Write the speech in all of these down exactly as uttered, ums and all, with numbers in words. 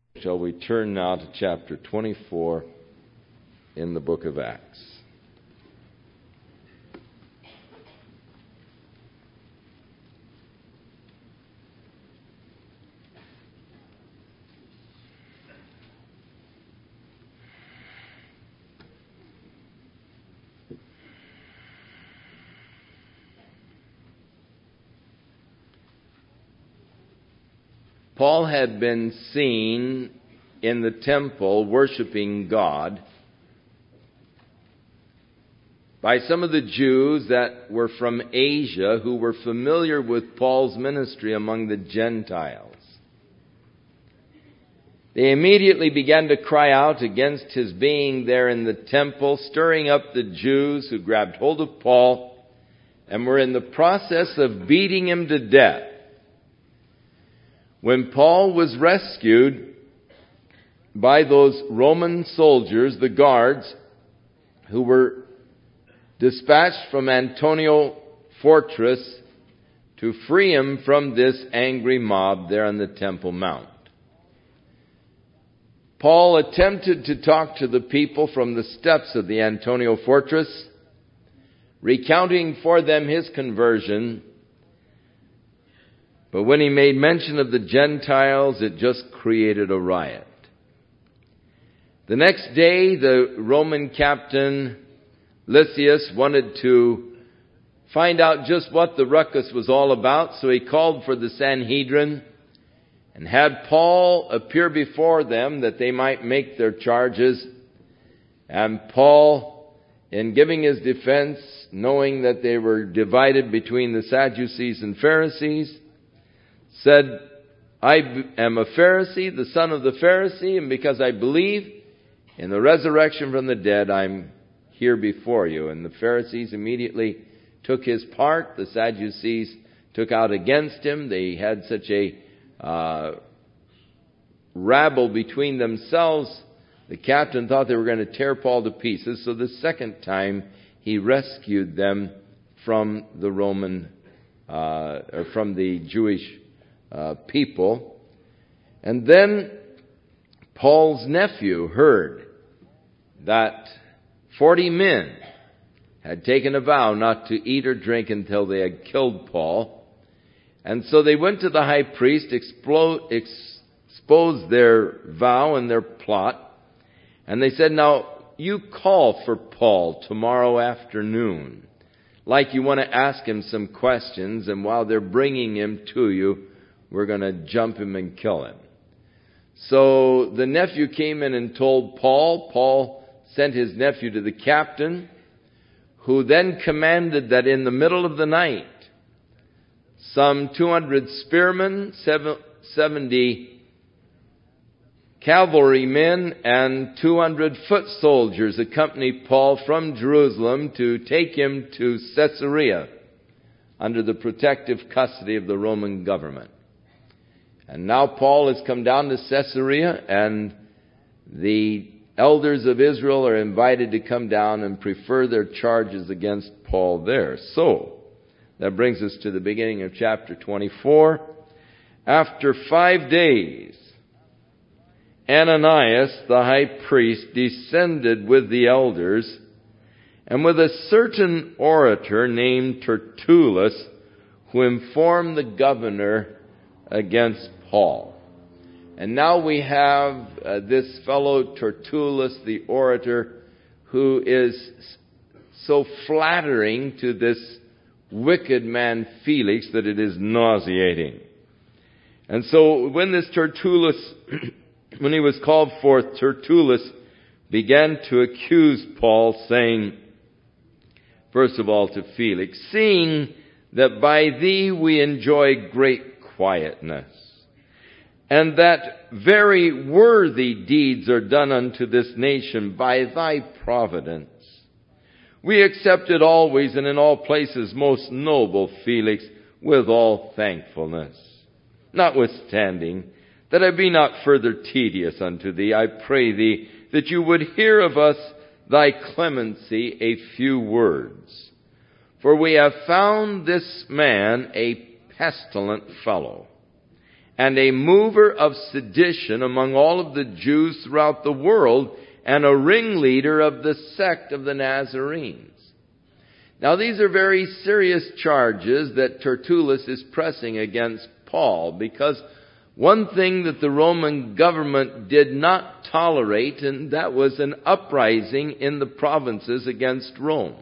Shall we turn now to chapter twenty-four in the book of Acts? Paul had been seen in the temple worshiping God by some of the Jews that were from Asia who were familiar with Paul's ministry among the Gentiles. They immediately began to cry out against his being there in the temple, stirring up the Jews who grabbed hold of Paul and were in the process of beating him to death. When Paul was rescued by those Roman soldiers, the guards, who were dispatched from Antonia fortress to free him from this angry mob there on the Temple Mount. Paul attempted to talk to the people from the steps of the Antonia fortress, recounting for them his conversion. But when he made mention of the Gentiles, it just created a riot. The next day, the Roman captain Lysias wanted to find out just what the ruckus was all about, so he called for the Sanhedrin and had Paul appear before them that they might make their charges. And Paul, in giving his defense, knowing that they were divided between the Sadducees and Pharisees, said, I am a Pharisee, the son of the Pharisee, and because I believe in the resurrection from the dead, I'm here before you. And the Pharisees immediately took his part. The Sadducees took out against him. They had such a uh, rabble between themselves. The captain thought they were going to tear Paul to pieces. So the second time, he rescued them from the Roman, uh, or from the Jewish Uh, people. And then Paul's nephew heard that forty men had taken a vow not to eat or drink until they had killed Paul. And so they went to the high priest, explode, exposed their vow and their plot. And they said, now you call for Paul tomorrow afternoon, like you want to ask him some questions, and while they're bringing him to you, we're going to jump him and kill him. So the nephew came in and told Paul. Paul sent his nephew to the captain, who then commanded that in the middle of the night, some two hundred spearmen, seventy cavalrymen, and two hundred foot soldiers accompany Paul from Jerusalem to take him to Caesarea under the protective custody of the Roman government. And now Paul has come down to Caesarea, and the elders of Israel are invited to come down and prefer their charges against Paul there. So, that brings us to the beginning of chapter twenty-four. After five days, Ananias, the high priest, descended with the elders, and with a certain orator named Tertullus, who informed the governor against Paul. And now we have uh, this fellow Tertullus, the orator, who is so flattering to this wicked man Felix that it is nauseating. And so when this Tertullus, when he was called forth, Tertullus began to accuse Paul, saying, first of all to Felix, seeing that by thee we enjoy great quietness, and that very worthy deeds are done unto this nation by thy providence. We accept it always and in all places, most noble Felix, with all thankfulness. Notwithstanding, that I be not further tedious unto thee, I pray thee that you would hear of us thy clemency a few words. For we have found this man a pestilent fellow, and a mover of sedition among all of the Jews throughout the world, and a ringleader of the sect of the Nazarenes. Now, these are very serious charges that Tertullus is pressing against Paul, because one thing that the Roman government did not tolerate, and that was an uprising in the provinces against Rome.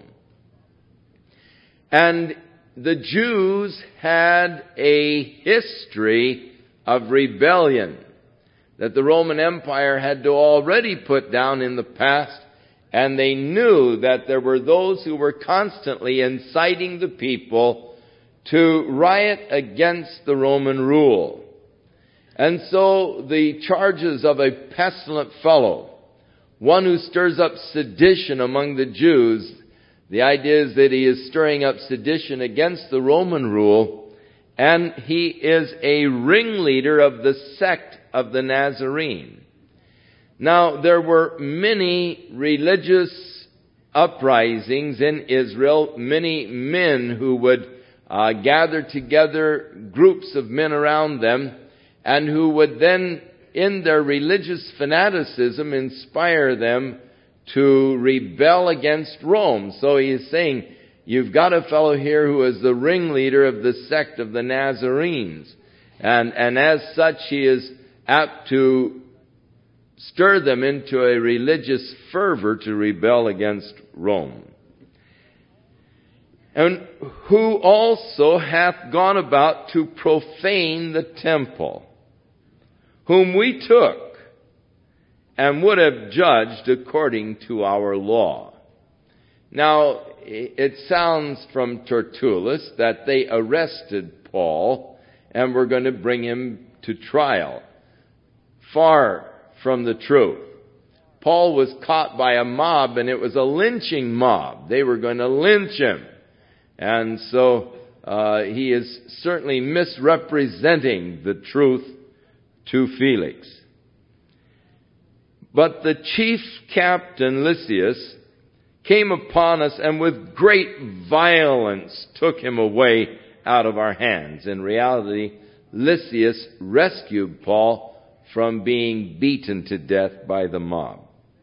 And the Jews had a history of rebellion that the Roman Empire had to already put down in the past, and they knew that there were those who were constantly inciting the people to riot against the Roman rule. And so the charges of a pestilent fellow, one who stirs up sedition among the Jews, the idea is that he is stirring up sedition against the Roman rule, and he is a ringleader of the sect of the Nazarene. Now, there were many religious uprisings in Israel, many men who would uh, gather together groups of men around them, and who would then, in their religious fanaticism, inspire them to rebel against Rome. So he is saying, you've got a fellow here who is the ringleader of the sect of the Nazarenes. And, and as such, he is apt to stir them into a religious fervor to rebel against Rome. And who also hath gone about to profane the temple, whom we took and would have judged according to our law. Now, it sounds from Tertullus that they arrested Paul and were going to bring him to trial. Far from the truth. Paul was caught by a mob, and it was a lynching mob. They were going to lynch him. And so uh, he is certainly misrepresenting the truth to Felix. But the chief captain Lysias came upon us and with great violence took him away out of our hands. In reality, Lysias rescued Paul from being beaten to death by the mob.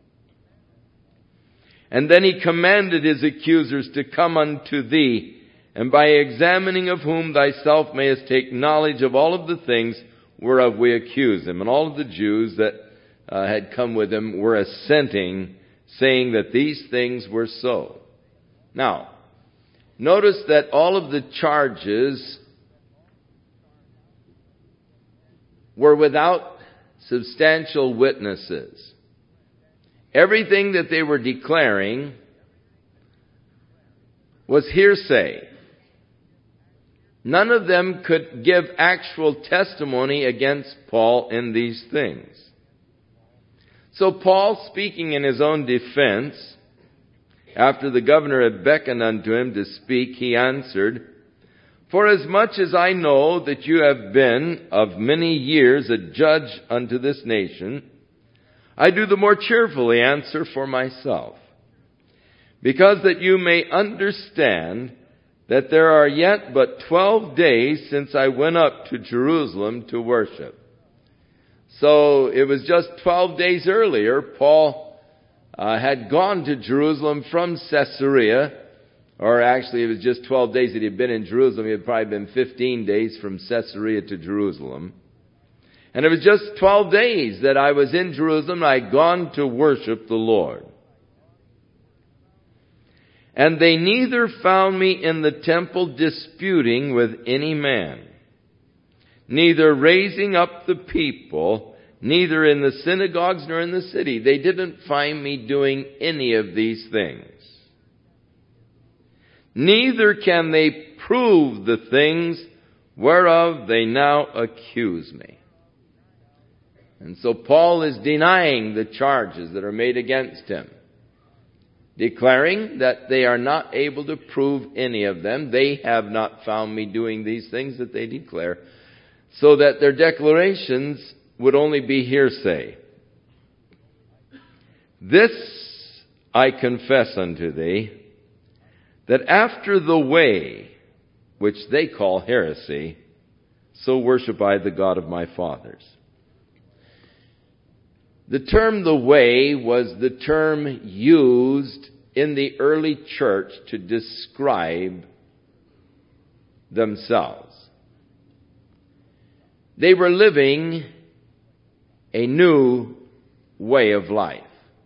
And then he commanded his accusers to come unto thee, and by examining of whom thyself mayest take knowledge of all of the things whereof we accuse him. And all of the Jews that uh, had come with him were assenting, saying that these things were so. Now, notice that all of the charges were without substantial witnesses. Everything that they were declaring was hearsay. None of them could give actual testimony against Paul in these things. So Paul, speaking in his own defense, after the governor had beckoned unto him to speak, he answered, Forasmuch as I know that you have been of many years a judge unto this nation, I do the more cheerfully answer for myself, because that you may understand that there are yet but twelve days since I went up to Jerusalem to worship. So it was just twelve days earlier, Paul uh, had gone to Jerusalem from Caesarea. Or actually, it was just twelve days that he had been in Jerusalem. He had probably been fifteen days from Caesarea to Jerusalem. And it was just twelve days that I was in Jerusalem and I had gone to worship the Lord. And they neither found me in the temple disputing with any man, neither raising up the people, neither in the synagogues nor in the city. They didn't find me doing any of these things. Neither can they prove the things whereof they now accuse me. And so Paul is denying the charges that are made against him, declaring that they are not able to prove any of them. They have not found me doing these things that they declare, so that their declarations would only be hearsay. This I confess unto thee, that after the way which they call heresy, so worship I the God of my fathers. The term the way was the term used in the early church to describe themselves. They were living a new way of life,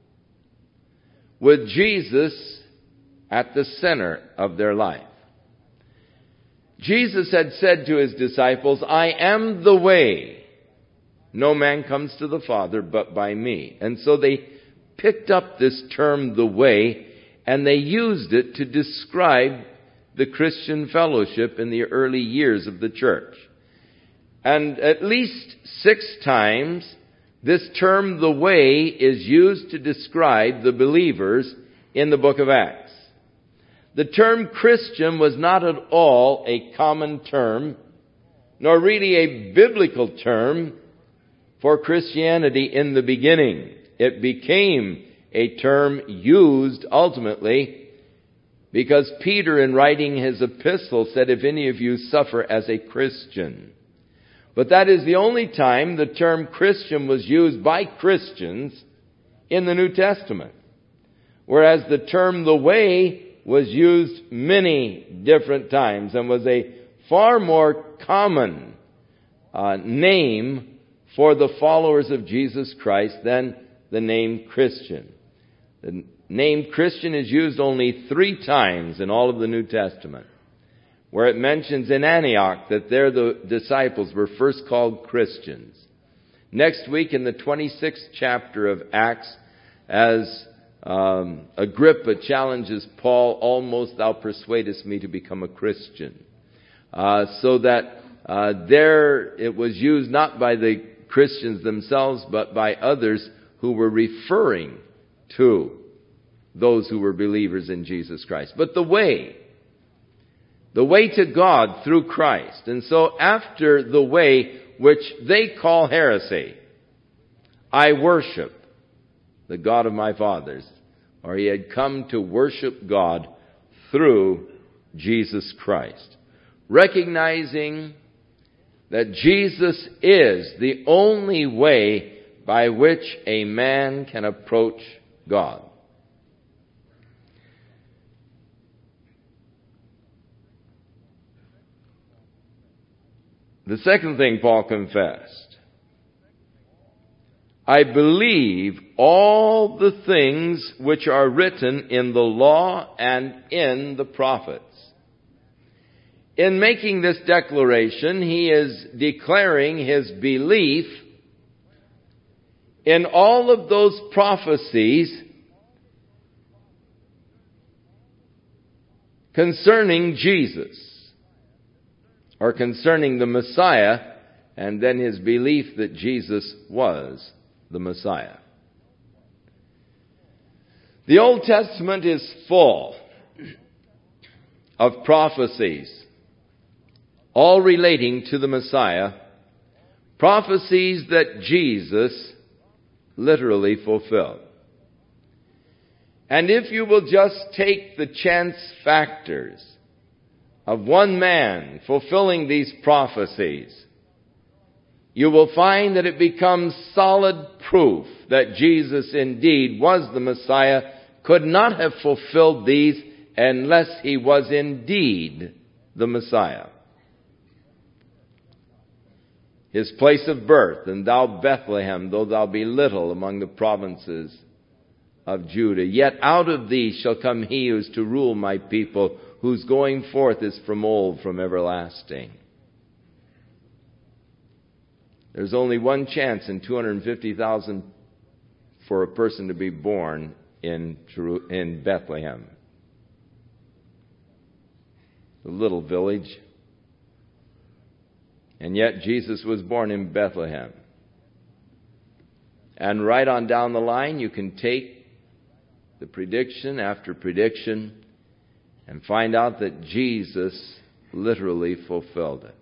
with Jesus at the center of their life. Jesus had said to his disciples, I am the way. No man comes to the Father but by me. And so they picked up this term, the way, and they used it to describe the Christian fellowship in the early years of the church. And at least six times, this term, the way, is used to describe the believers in the book of Acts. The term Christian was not at all a common term, nor really a biblical term for Christianity in the beginning. It became a term used ultimately because Peter, in writing his epistle, said, if any of you suffer as a Christian. But that is the only time the term Christian was used by Christians in the New Testament. Whereas the term the way was used many different times and was a far more common uh, name for the followers of Jesus Christ than the name Christian. The name Christian is used only three times in all of the New Testament, where it mentions in Antioch that there the disciples were first called Christians. Next week in the twenty-sixth chapter of Acts, as um, Agrippa challenges Paul, almost thou persuadest me to become a Christian. Uh, so that uh, there it was used not by the Christians themselves, but by others who were referring to those who were believers in Jesus Christ. But the way, the way to God through Christ. And so after the way, which they call heresy, I worship the God of my fathers, or he had come to worship God through Jesus Christ, recognizing that Jesus is the only way by which a man can approach God. The second thing Paul confessed, I believe all the things which are written in the law and in the prophets. In making this declaration, he is declaring his belief in all of those prophecies concerning Jesus, or concerning the Messiah, and then his belief that Jesus was the Messiah. The Old Testament is full of prophecies, all relating to the Messiah, prophecies that Jesus literally fulfilled. And if you will just take the chance factors of one man fulfilling these prophecies, you will find that it becomes solid proof that Jesus indeed was the Messiah, could not have fulfilled these unless he was indeed the Messiah. His place of birth, and thou Bethlehem, though thou be little among the provinces of Judah, yet out of thee shall come he who is to rule my people, whose going forth is from old, from everlasting. There's only one chance in two hundred fifty thousand for a person to be born in, in Bethlehem. A little village. And yet Jesus was born in Bethlehem. And right on down the line, you can take the prediction after prediction and find out that Jesus literally fulfilled it.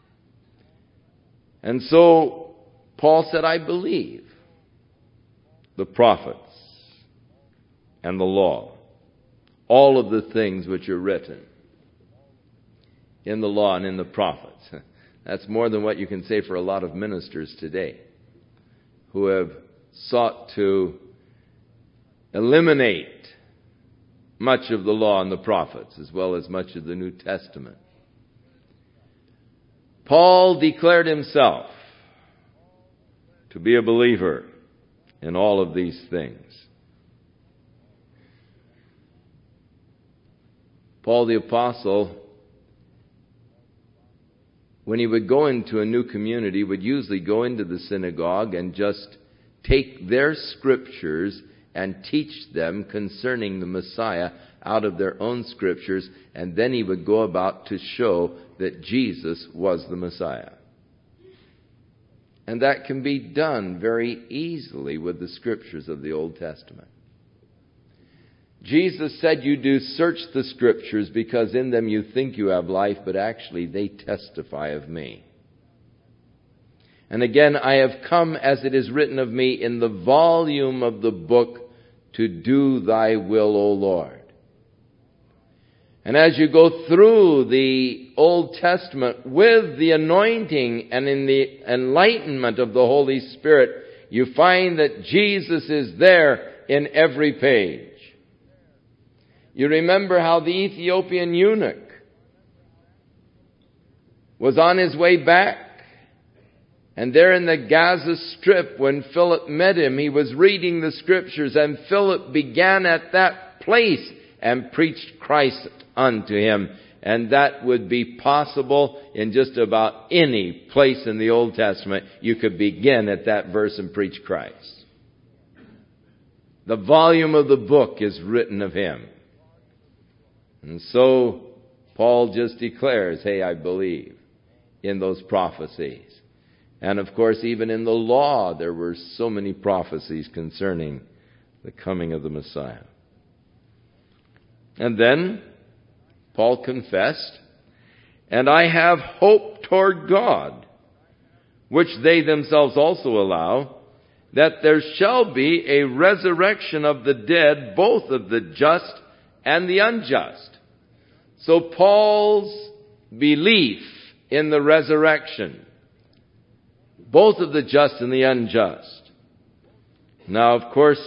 And so Paul said, I believe the prophets and the law, all of the things which are written in the law and in the prophets. That's more than what you can say for a lot of ministers today who have sought to eliminate much of the law and the prophets, as well as much of the New Testament. Paul declared himself to be a believer in all of these things. Paul the Apostle, when he would go into a new community, would usually go into the synagogue and just take their scriptures and teach them concerning the Messiah out of their own scriptures, and then he would go about to show that Jesus was the Messiah. And that can be done very easily with the scriptures of the Old Testament. Jesus said, "You do search the scriptures because in them you think you have life, but actually they testify of me. And again, I have come as it is written of me in the volume of the book to do thy will, O Lord." And as you go through the Old Testament with the anointing and in the enlightenment of the Holy Spirit, you find that Jesus is there in every page. You remember how the Ethiopian eunuch was on his way back. And there in the Gaza Strip, when Philip met him, he was reading the scriptures, and Philip began at that place and preached Christ unto him. And that would be possible in just about any place in the Old Testament. You could begin at that verse and preach Christ. The volume of the book is written of him. And so Paul just declares, hey, I believe in those prophecies. And of course, even in the law, there were so many prophecies concerning the coming of the Messiah. And then Paul confessed, "And I have hope toward God, which they themselves also allow, that there shall be a resurrection of the dead, both of the just and the unjust." So Paul's belief in the resurrection, both of the just and the unjust. Now, of course,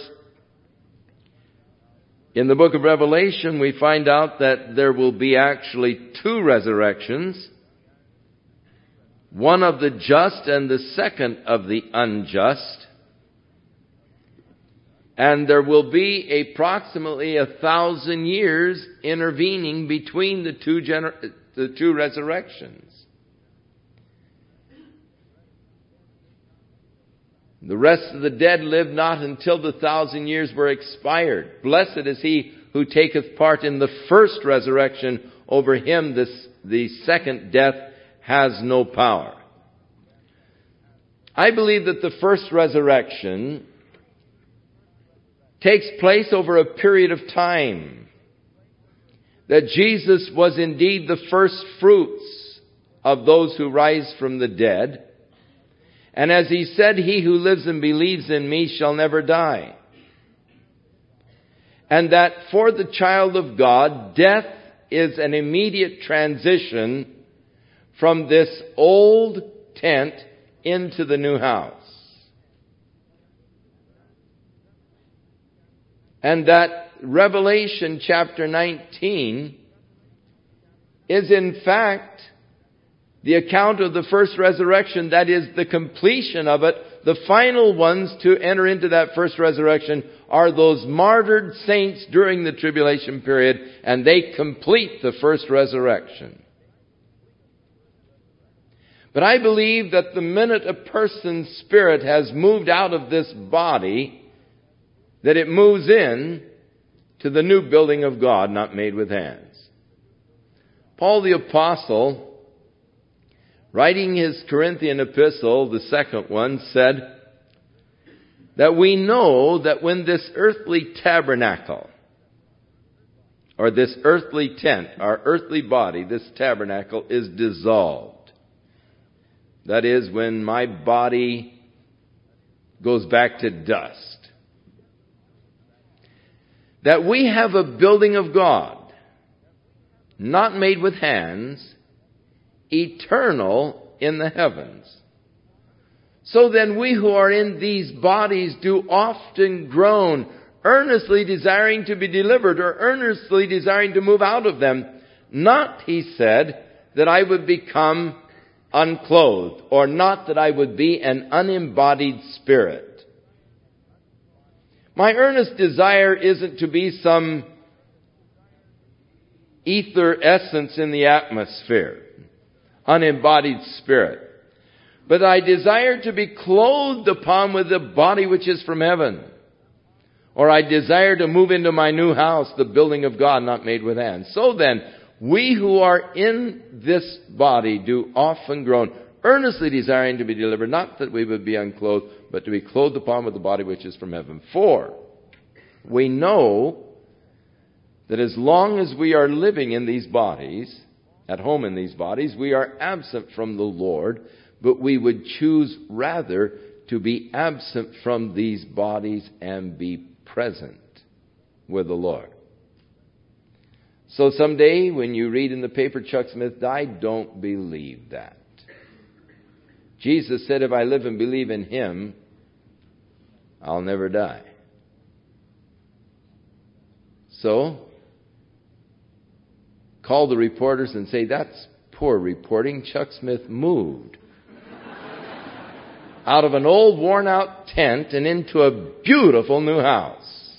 in the book of Revelation, we find out that there will be actually two resurrections, one of the just and the second of the unjust. And there will be approximately a thousand years intervening between the two gener- the two resurrections. The rest of the dead live not until the thousand years were expired. Blessed is he who taketh part in the first resurrection. Over him this, the second death has no power. I believe that the first resurrection takes place over a period of time. That Jesus was indeed the first fruits of those who rise from the dead. And as he said, "He who lives and believes in me shall never die." And that for the child of God, death is an immediate transition from this old tent into the new house. And that Revelation chapter nineteen is in fact the account of the first resurrection, that is the completion of it. The final ones to enter into that first resurrection are those martyred saints during the tribulation period, and they complete the first resurrection. But I believe that the minute a person's spirit has moved out of this body, that it moves in to the new building of God, not made with hands. Paul the Apostle, writing his Corinthian epistle, the second one, said that we know that when this earthly tabernacle, or this earthly tent, our earthly body, this tabernacle is dissolved. That is, when my body goes back to dust. That we have a building of God, not made with hands, eternal in the heavens. So then we who are in these bodies do often groan, earnestly desiring to be delivered, or earnestly desiring to move out of them. Not, he said, that I would become unclothed, or not that I would be an unembodied spirit. My earnest desire isn't to be some ether essence in the atmosphere, unembodied spirit. But I desire to be clothed upon with the body which is from heaven. Or I desire to move into my new house, the building of God, not made with hands. So then, we who are in this body do often groan, earnestly desiring to be delivered, not that we would be unclothed, but to be clothed upon with the body which is from heaven. For we know that as long as we are living in these bodies, at home in these bodies, we are absent from the Lord, but we would choose rather to be absent from these bodies and be present with the Lord. So someday when you read in the paper Chuck Smith died, don't believe that. Jesus said, if I live and believe in Him, I'll never die. So, call the reporters and say, that's poor reporting. Chuck Smith moved out of an old worn out tent and into a beautiful new house.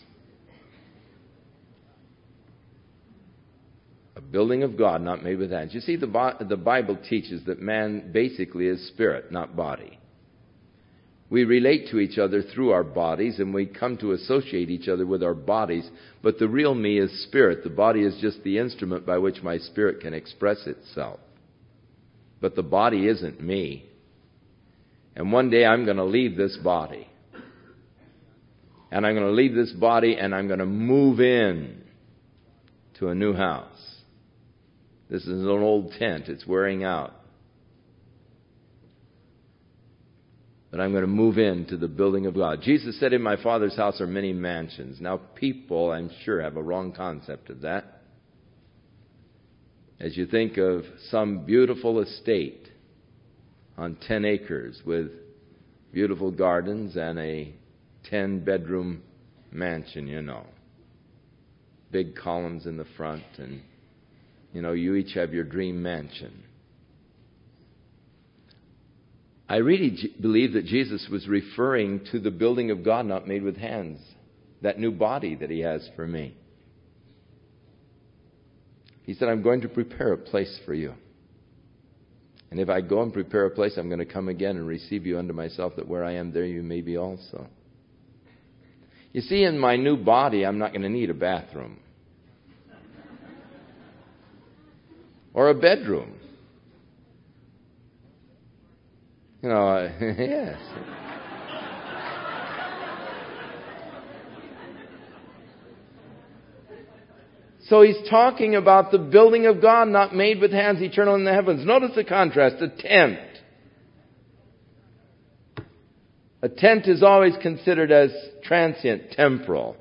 A building of God not made with hands. You see, the, the Bible teaches that man basically is spirit, not body. We relate to each other through our bodies, and we come to associate each other with our bodies, but the real me is spirit. The body is just the instrument by which my spirit can express itself. But the body isn't me. And one day I'm going to leave this body. And I'm going to leave this body and I'm going to move in to a new house. This is an old tent. It's wearing out. But I'm going to move into the building of God. Jesus said, in my Father's house are many mansions. Now people, I'm sure, have a wrong concept of that. As you think of some beautiful estate on ten acres with beautiful gardens and a ten-bedroom mansion, you know. Big columns in the front, and, you know, you each have your dream mansion. I really believe that Jesus was referring to the building of God not made with hands, that new body that He has for me. He said, I'm going to prepare a place for you. And if I go and prepare a place, I'm going to come again and receive you unto myself, that where I am, there you may be also. You see, in my new body, I'm not going to need a bathroom. Or a bedroom. You know, uh, yes. So he's talking about the building of God not made with hands, eternal in the heavens. Notice the contrast, a tent. A tent is always considered as transient, temporal.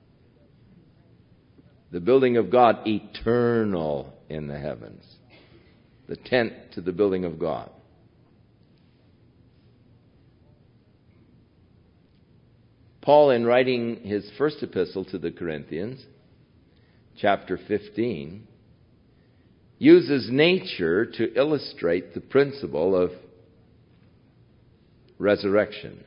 The building of God, eternal in the heavens. The tent to the building of God. Paul, in writing his first epistle to the Corinthians, chapter fifteen, uses nature to illustrate the principle of resurrection.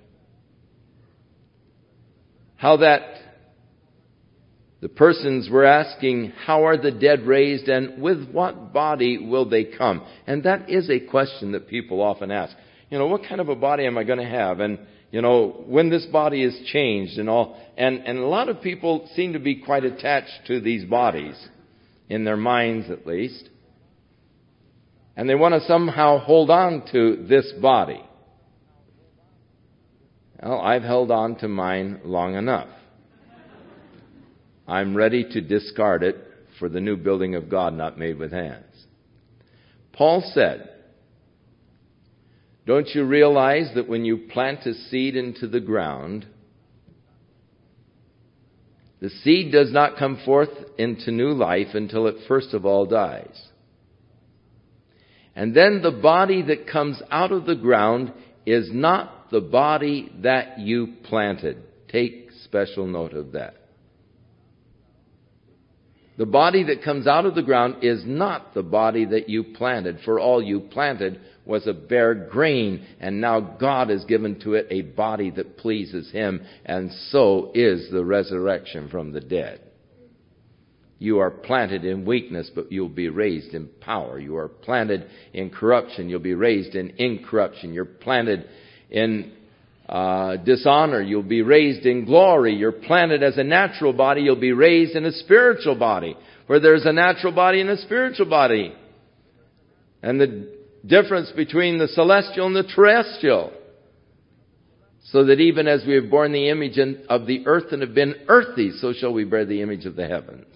How that the persons were asking, how are the dead raised and with what body will they come? And that is a question that people often ask. You know, what kind of a body am I going to have? And, you know, when this body is changed and all. And, and a lot of people seem to be quite attached to these bodies, in their minds at least. And they want to somehow hold on to this body. Well, I've held on to mine long enough. I'm ready to discard it for the new building of God not made with hands. Paul said, don't you realize that when you plant a seed into the ground, the seed does not come forth into new life until it first of all dies? And then the body that comes out of the ground is not the body that you planted. Take special note of that. The body that comes out of the ground is not the body that you planted, for all you planted was a bare grain, and now God has given to it a body that pleases Him, and so is the resurrection from the dead. You are planted in weakness, but you'll be raised in power. You are planted in corruption, you'll be raised in incorruption. You're planted in uh, dishonor, you'll be raised in glory. You're planted as a natural body, you'll be raised in a spiritual body. Where there's a natural body and a spiritual body. And the difference between the celestial and the terrestrial. So that even as we have borne the image of the earth and have been earthy, so shall we bear the image of the heavens.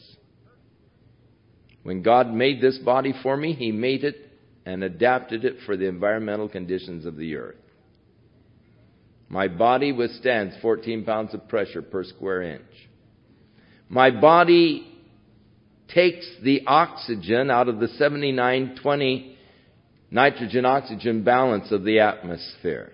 When God made this body for me, He made it and adapted it for the environmental conditions of the earth. My body withstands fourteen pounds of pressure per square inch. My body takes the oxygen out of the seventy-nine twenty nitrogen-oxygen balance of the atmosphere.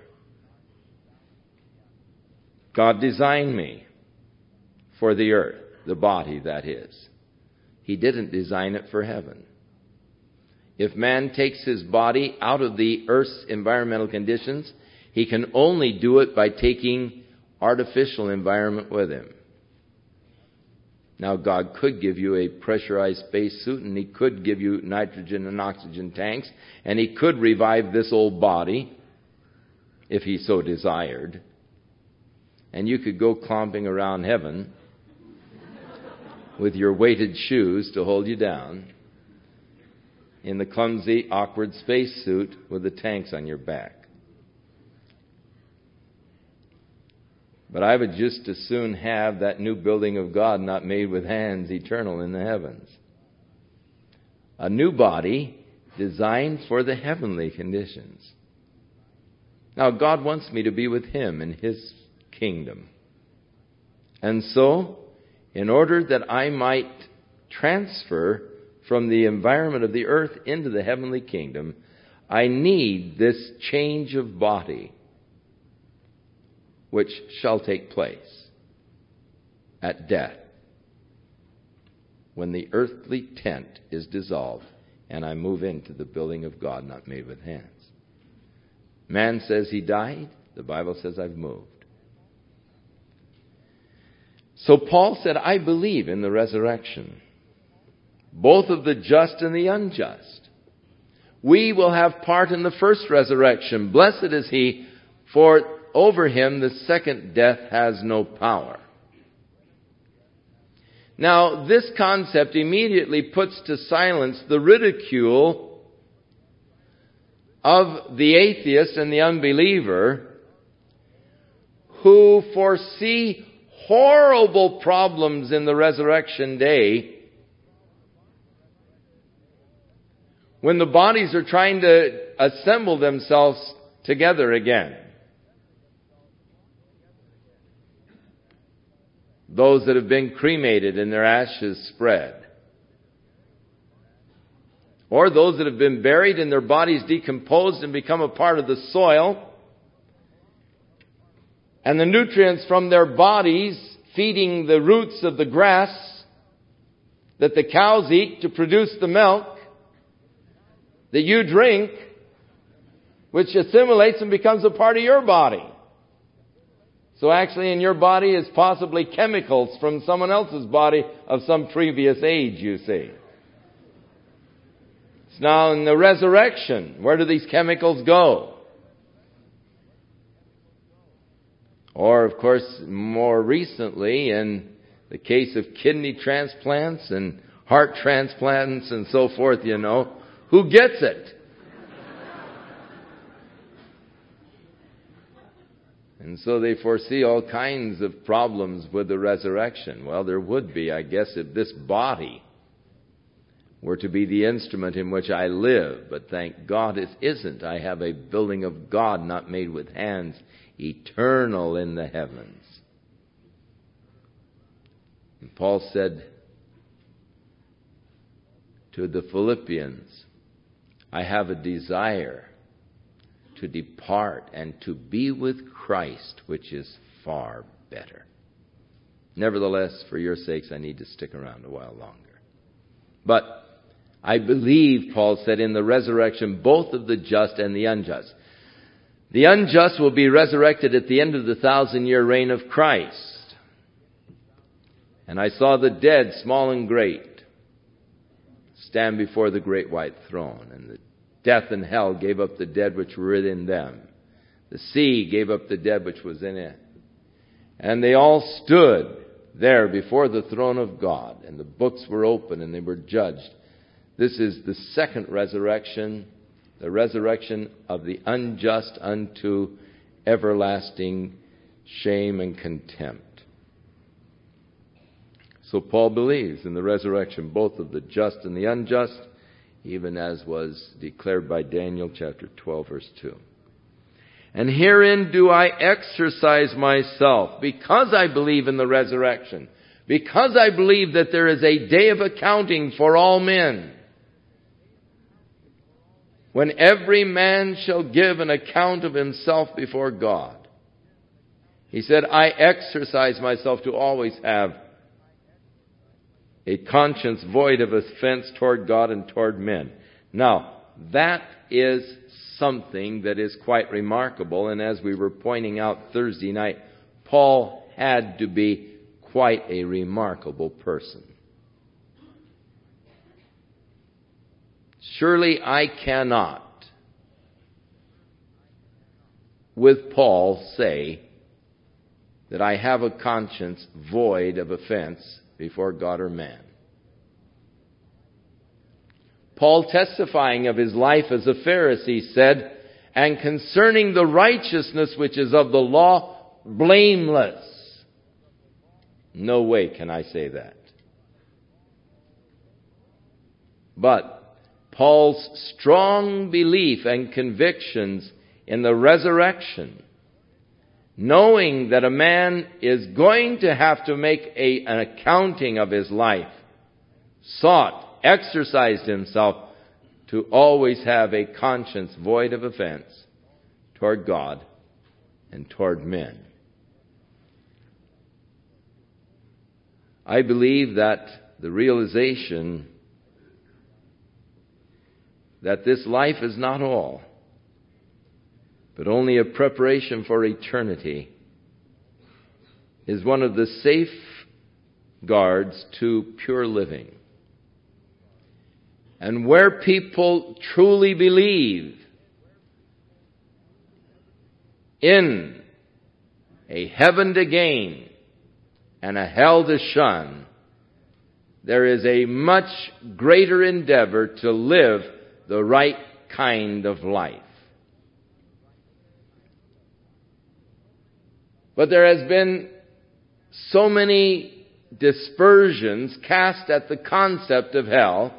God designed me for the earth, the body that is. He didn't design it for heaven. If man takes his body out of the earth's environmental conditions, he can only do it by taking artificial environment with him. Now, God could give you a pressurized spacesuit, and He could give you nitrogen and oxygen tanks, and He could revive this old body, if He so desired. And you could go clomping around heaven with your weighted shoes to hold you down in the clumsy, awkward spacesuit with the tanks on your back. But I would just as soon have that new building of God not made with hands, eternal in the heavens. A new body designed for the heavenly conditions. Now, God wants me to be with Him in His kingdom. And so, in order that I might transfer from the environment of the earth into the heavenly kingdom, I need this change of body, which shall take place at death, when the earthly tent is dissolved and I move into the building of God not made with hands. Man says he died. The Bible says I've moved. So Paul said, I believe in the resurrection, both of the just and the unjust. We will have part in the first resurrection. Blessed is he, for over him the second death has no power. Now, this concept immediately puts to silence the ridicule of the atheist and the unbeliever who foresee horrible problems in the resurrection day when the bodies are trying to assemble themselves together again. Those that have been cremated and their ashes spread. Or those that have been buried and their bodies decomposed and become a part of the soil. And the nutrients from their bodies feeding the roots of the grass that the cows eat to produce the milk that you drink, which assimilates and becomes a part of your body. So actually in your body is possibly chemicals from someone else's body of some previous age, you see. It's now in the resurrection. Where do these chemicals go? Or, of course, more recently, in the case of kidney transplants and heart transplants and so forth, you know, who gets it? And so they foresee all kinds of problems with the resurrection. Well, there would be, I guess, if this body were to be the instrument in which I live. But thank God it isn't. I have a building of God not made with hands, eternal in the heavens. And Paul said to the Philippians, I have a desire to depart and to be with Christ, which is far better. Nevertheless, for your sakes, I need to stick around a while longer. But I believe, Paul said, in the resurrection, both of the just and the unjust. The unjust will be resurrected at the end of the thousand-year reign of Christ. And I saw the dead, small and great, stand before the great white throne. And the death and hell gave up the dead which were in them. The sea gave up the dead which was in it. And they all stood there before the throne of God. And the books were open and they were judged. This is the second resurrection, the resurrection of the unjust unto everlasting shame and contempt. So Paul believes in the resurrection both of the just and the unjust, even as was declared by Daniel chapter twelve, verse two. And herein do I exercise myself, because I believe in the resurrection, because I believe that there is a day of accounting for all men, when every man shall give an account of himself before God. He said, I exercise myself to always have a conscience void of offense toward God and toward men. Now, that is something that is quite remarkable. And as we were pointing out Thursday night, Paul had to be quite a remarkable person. Surely I cannot, with Paul, say that I have a conscience void of offense before God or man. Paul, testifying of his life as a Pharisee, said, and concerning the righteousness which is of the law, blameless. No way can I say that. But Paul's strong belief and convictions in the resurrection, knowing that a man is going to have to make a, an accounting of his life, sought, exercised himself to always have a conscience void of offense toward God and toward men. I believe that the realization that this life is not all, but only a preparation for eternity, is one of the safeguards to pure living. And where people truly believe in a heaven to gain and a hell to shun, there is a much greater endeavor to live the right kind of life. But there has been so many dispersions cast at the concept of hell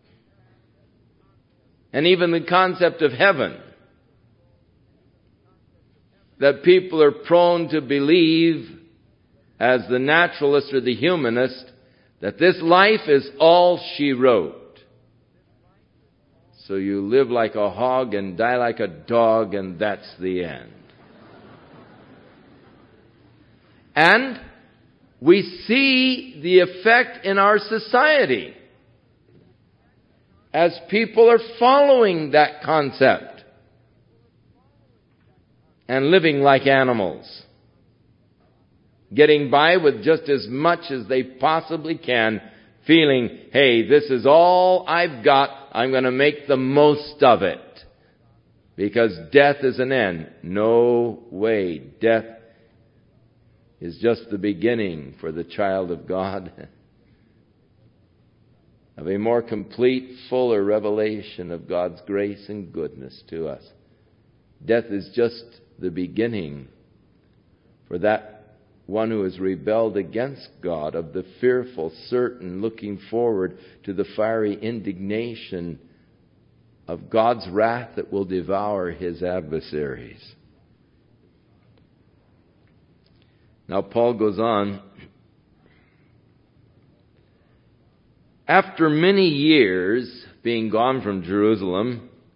and even the concept of heaven, that people are prone to believe, as the naturalist or the humanist, that this life is all she wrote. So you live like a hog and die like a dog, and that's the end. And we see the effect in our society as people are following that concept and living like animals, getting by with just as much as they possibly can, feeling, hey, this is all I've got, I'm going to make the most of it, because death is an end. No way. Death is just the beginning for the child of God of a more complete, fuller revelation of God's grace and goodness to us. Death is just the beginning for that one who has rebelled against God, of the fearful, certain, looking forward to the fiery indignation of God's wrath that will devour his adversaries. Now Paul goes on. After many years being gone from Jerusalem,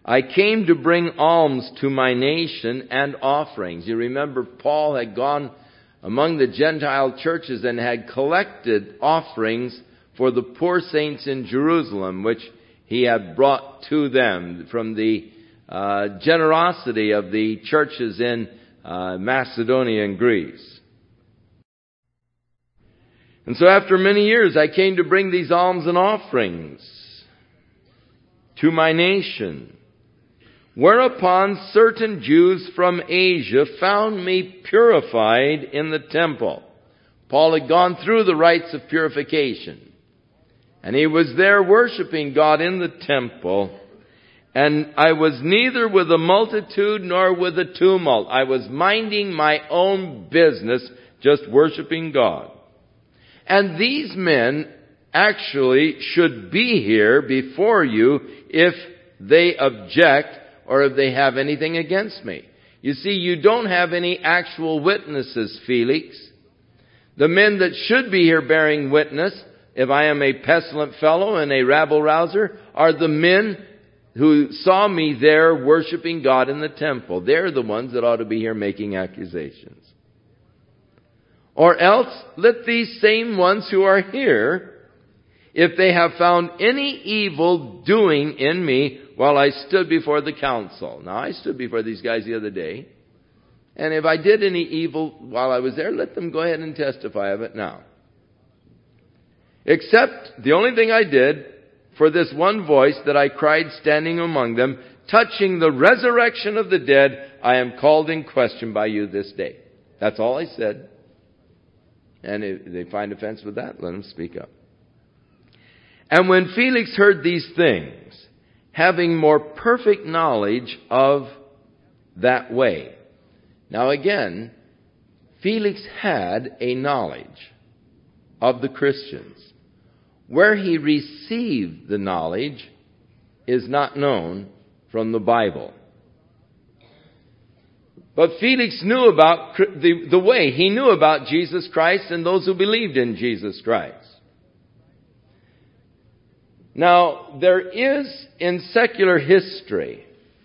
I came to bring alms to my nation and offerings. You remember Paul had gone among the Gentile churches and had collected offerings for the poor saints in Jerusalem, which he had brought to them from the uh, generosity of the churches in uh, Macedonia and Greece. And so after many years, I came to bring these alms and offerings to my nation. Whereupon certain Jews from Asia found me purified in the temple. Paul had gone through the rites of purification. And he was there worshiping God in the temple. And I was neither with a multitude nor with a tumult. I was minding my own business, just worshiping God. And these men actually should be here before you if they object or if they have anything against me. You see, you don't have any actual witnesses, Felix. The men that should be here bearing witness, if I am a pestilent fellow and a rabble-rouser, are the men who saw me there worshiping God in the temple. They're the ones that ought to be here making accusations. Or else, let these same ones who are here, if they have found any evil doing in me while I stood before the council. Now, I stood before these guys the other day. And if I did any evil while I was there, let them go ahead and testify of it now. Except the only thing I did for this one voice that I cried standing among them, touching the resurrection of the dead, I am called in question by you this day. That's all I said. And if they find offense with that, let them speak up. And when Felix heard these things, having more perfect knowledge of that way. Now again, Felix had a knowledge of the Christians. Where he received the knowledge is not known from the Bible. But Felix knew about the, the way. He knew about Jesus Christ and those who believed in Jesus Christ. Now, there is in secular history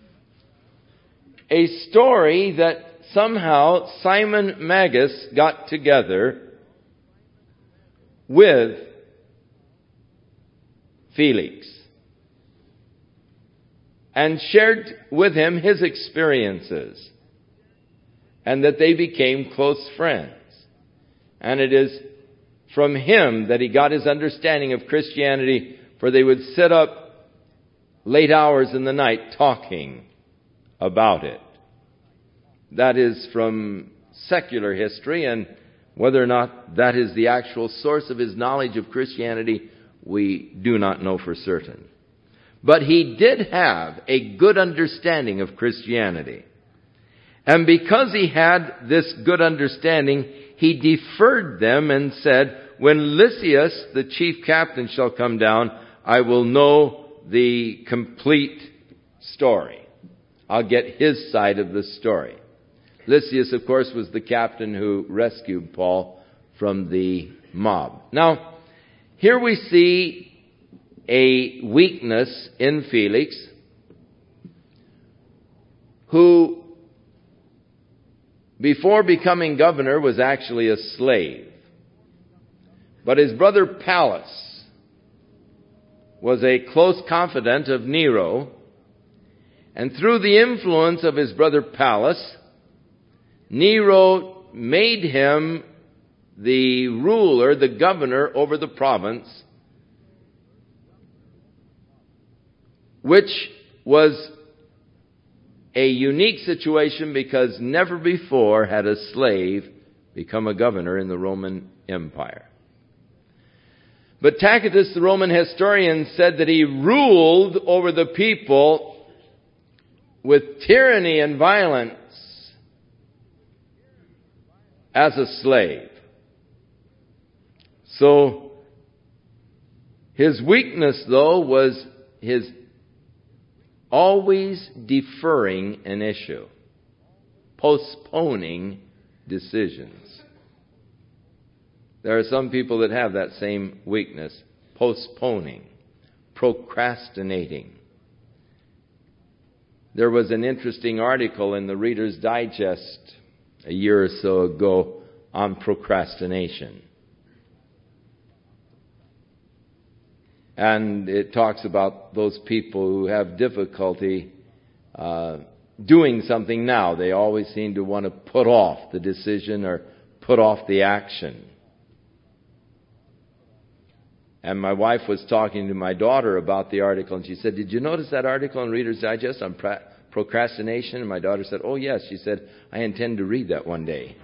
a story that somehow Simon Magus got together with Felix and shared with him his experiences, and that they became close friends. And it is from him that he got his understanding of Christianity, for they would sit up late hours in the night talking about it. That is from secular history, and whether or not that is the actual source of his knowledge of Christianity, we do not know for certain. But he did have a good understanding of Christianity. And because he had this good understanding, he deferred them and said, when Lysias, the chief captain, shall come down, I will know the complete story. I'll get his side of the story. Lysias, of course, was the captain who rescued Paul from the mob. Now, here we see a weakness in Felix, who before becoming governor was actually a slave. But his brother Pallas was a close confidant of Nero, and through the influence of his brother Pallas, Nero made him the ruler, the governor over the province, which was a unique situation because never before had a slave become a governor in the Roman Empire. But Tacitus, the Roman historian, said that he ruled over the people with tyranny and violence as a slave. So, his weakness, though, was his always deferring an issue, postponing decisions. There are some people that have that same weakness, postponing, procrastinating. There was an interesting article in the Reader's Digest a year or so ago on procrastination. And it talks about those people who have difficulty uh, doing something now. They always seem to want to put off the decision or put off the action. And my wife was talking to my daughter about the article, and she said, "Did you notice that article in Reader's Digest on pra- procrastination?" And my daughter said, "Oh, yes." She said, "I intend to read that one day."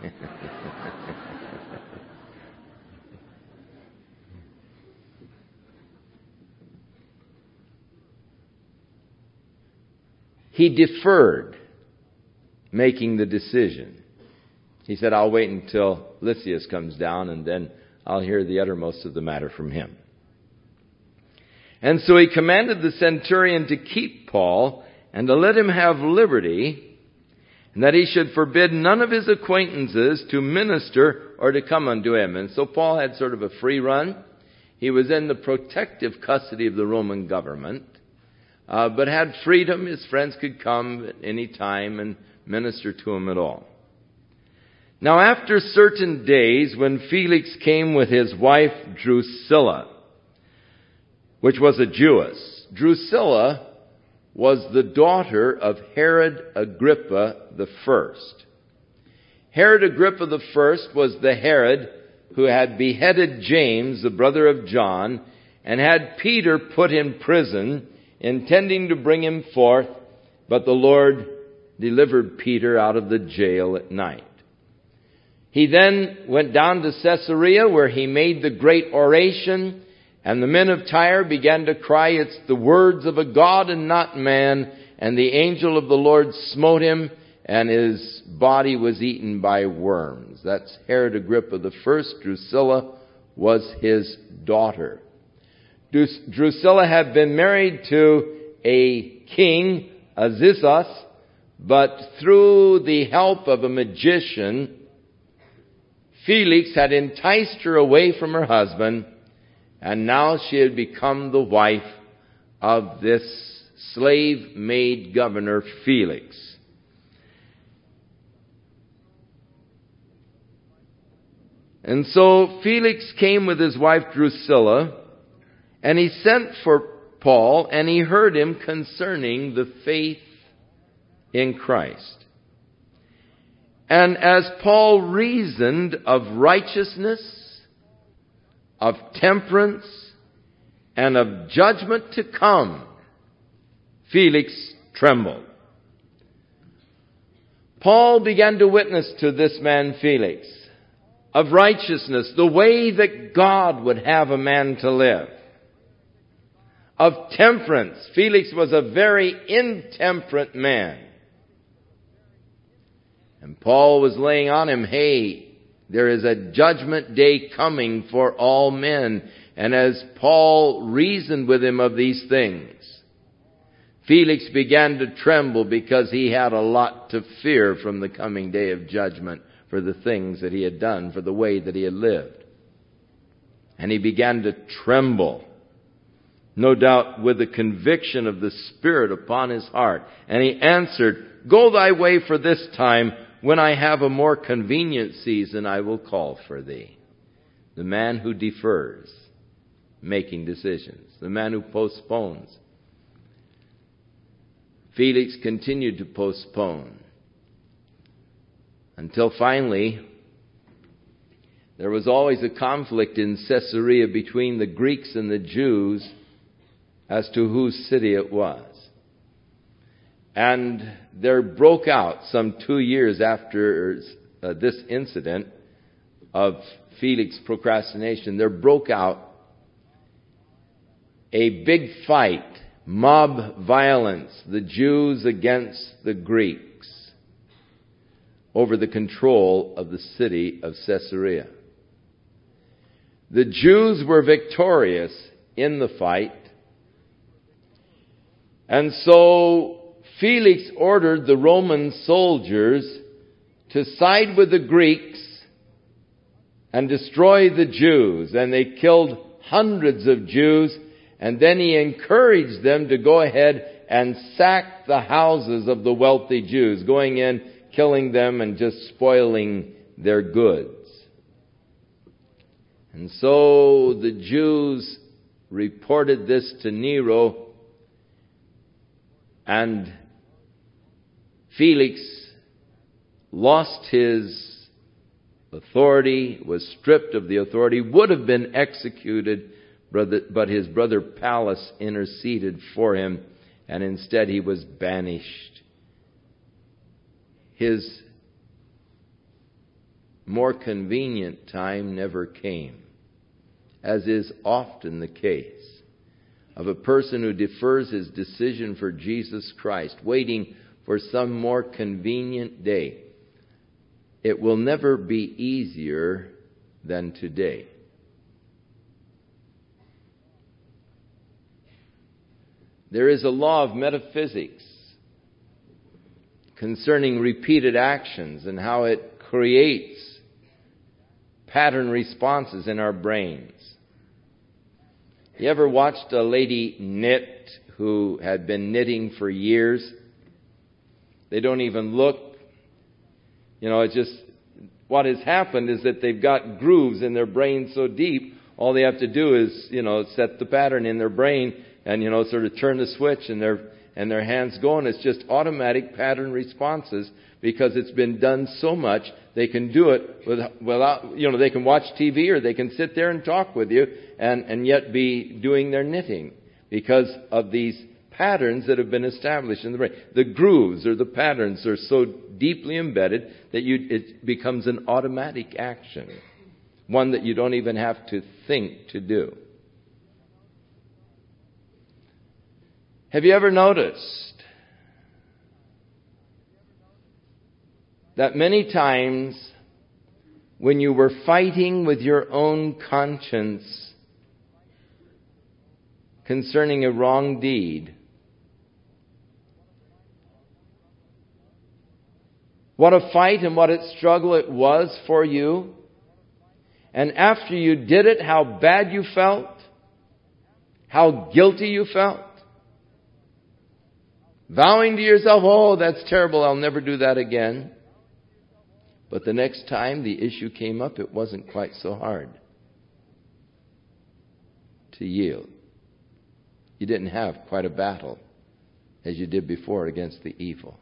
He deferred making the decision. He said, "I'll wait until Lysias comes down, and then I'll hear the uttermost of the matter from him." And so he commanded the centurion to keep Paul and to let him have liberty, and that he should forbid none of his acquaintances to minister or to come unto him. And so Paul had sort of a free run. He was in the protective custody of the Roman government, uh, but had freedom. His friends could come at any time and minister to him at all. Now after certain days, when Felix came with his wife Drusilla, which was a Jewess. Drusilla was the daughter of Herod Agrippa the First. Herod Agrippa the First was the Herod who had beheaded James, the brother of John, and had Peter put in prison, intending to bring him forth, but the Lord delivered Peter out of the jail at night. He then went down to Caesarea, where he made the great oration, and the men of Tyre began to cry, "It's the words of a God and not man." And the angel of the Lord smote him, and his body was eaten by worms. That's Herod Agrippa the First. Drusilla was his daughter. Drusilla had been married to a king, Azizus, but through the help of a magician, Felix had enticed her away from her husband, and now she had become the wife of this slave-made governor, Felix. And so Felix came with his wife Drusilla, and he sent for Paul, and he heard him concerning the faith in Christ. And as Paul reasoned of righteousness, of temperance, and of judgment to come, Felix trembled. Paul began to witness to this man Felix of righteousness, the way that God would have a man to live. Of temperance. Felix was a very intemperate man. And Paul was laying on him, hey, there is a judgment day coming for all men. And as Paul reasoned with him of these things, Felix began to tremble because he had a lot to fear from the coming day of judgment for the things that he had done, for the way that he had lived. And he began to tremble, no doubt with the conviction of the Spirit upon his heart. And he answered, "Go thy way for this time. When I have a more convenient season, I will call for thee." The man who defers making decisions. The man who postpones. Felix continued to postpone until finally there was always a conflict in Caesarea between the Greeks and the Jews as to whose city it was. And there broke out some two years after uh, this incident of Felix procrastination, there broke out a big fight, mob violence, the Jews against the Greeks, over the control of the city of Caesarea. The Jews were victorious in the fight, and so Felix ordered the Roman soldiers to side with the Greeks and destroy the Jews. And they killed hundreds of Jews, and then he encouraged them to go ahead and sacked the houses of the wealthy Jews, going in, killing them, and just spoiling their goods. And so the Jews reported this to Nero, and Felix lost his authority, was stripped of the authority, would have been executed, but his brother Pallas interceded for him, and instead he was banished. His more convenient time never came, as is often the case of a person who defers his decision for Jesus Christ, waiting for some more convenient day. It will never be easier than today. There is a law of metaphysics concerning repeated actions and how it creates pattern responses in our brains. You ever watched a lady knit who had been knitting for years? They don't even look. You know, it's just, what has happened is that they've got grooves in their brain so deep, all they have to do is, you know, set the pattern in their brain and, you know, sort of turn the switch and their, and their hands go, and it's just automatic pattern responses because it's been done so much. They can do it without, you know, they can watch T V or they can sit there and talk with you and, and yet be doing their knitting because of these patterns that have been established in the brain. The grooves or the patterns are so deeply embedded that you, it becomes an automatic action, one that you don't even have to think to do. Have you ever noticed that many times when you were fighting with your own conscience concerning a wrong deed, what a fight and what a struggle it was for you, and after you did it, how bad you felt, how guilty you felt, vowing to yourself, oh, that's terrible, I'll never do that again. But the next time the issue came up, it wasn't quite so hard to yield. You didn't have quite a battle as you did before against the evil.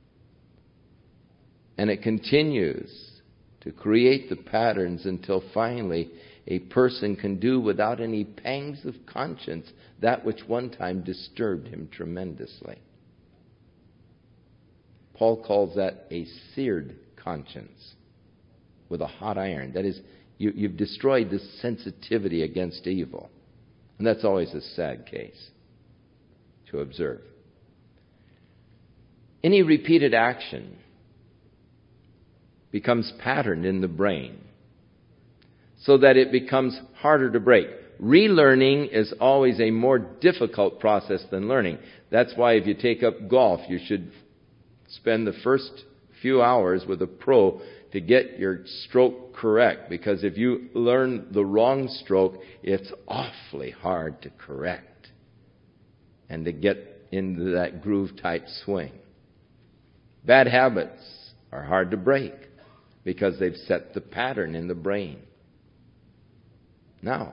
And it continues to create the patterns until finally a person can do without any pangs of conscience that which one time disturbed him tremendously. Paul calls that a seared conscience with a hot iron. That is, you, you've destroyed the sensitivity against evil. And that's always a sad case to observe. Any repeated action becomes patterned in the brain so that it becomes harder to break. Relearning is always a more difficult process than learning. That's why if you take up golf, you should spend the first few hours with a pro to get your stroke correct. Because if you learn the wrong stroke, it's awfully hard to correct and to get into that groove-type swing. Bad habits are hard to break because they've set the pattern in the brain. Now,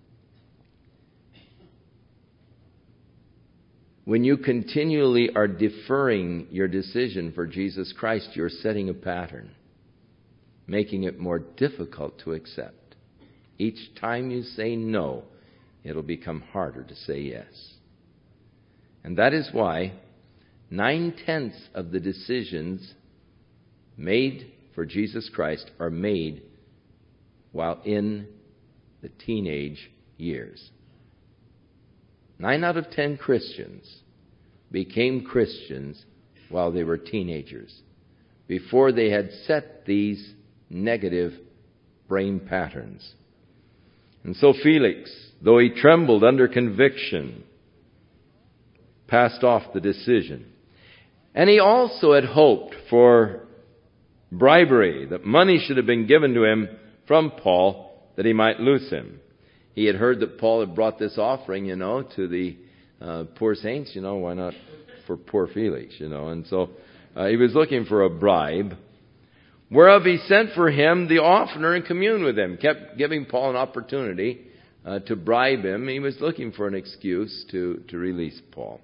when you continually are deferring your decision for Jesus Christ, you're setting a pattern, making it more difficult to accept. Each time you say no, it'll become harder to say yes. And that is why nine-tenths of the decisions made for Jesus Christ are made while in the teenage years. Nine out of ten Christians became Christians while they were teenagers, before they had set these negative brain patterns. And so Felix, though he trembled under conviction, passed off the decision. And he also had hoped for bribery, that money should have been given to him from Paul that he might loose him. He had heard that Paul had brought this offering, you know, to the uh, poor saints. You know, why not for poor Felix, you know. And so uh, he was looking for a bribe, whereof he sent for him the oftener and communed with him. Kept giving Paul an opportunity uh, to bribe him. He was looking for an excuse to, to release Paul.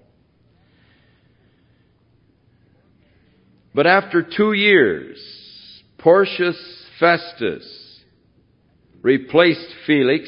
But after two years, Porcius Festus replaced Felix,